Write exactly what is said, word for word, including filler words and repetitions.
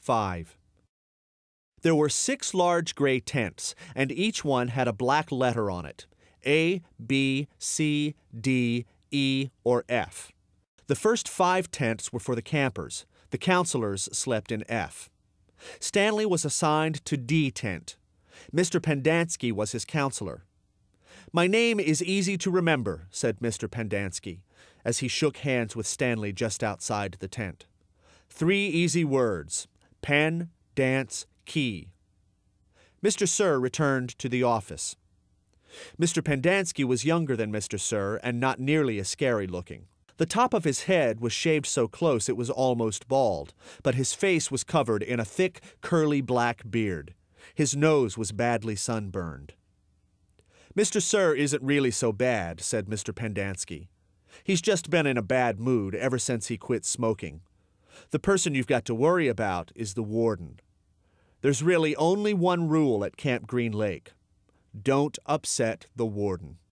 five. There were six large gray tents, and each one had a black letter on it, A, B, C, D, E, or F. The first five tents were for the campers. The counselors slept in F. Stanley was assigned to D tent. Mister Pendanski was his counselor. "My name is easy to remember," said Mister Pendanski, as he shook hands with Stanley just outside the tent. "Three easy words: pen, dance, key." Mister Sir returned to the office. Mister Pendanski was younger than Mister Sir and not nearly as scary-looking. The top of his head was shaved so close it was almost bald, but his face was covered in a thick, curly black beard. His nose was badly sunburned. "Mister Sir isn't really so bad," said Mister Pendanski. "He's just been in a bad mood ever since he quit smoking. The person you've got to worry about is the warden. There's really only one rule at Camp Green Lake. Don't upset the warden."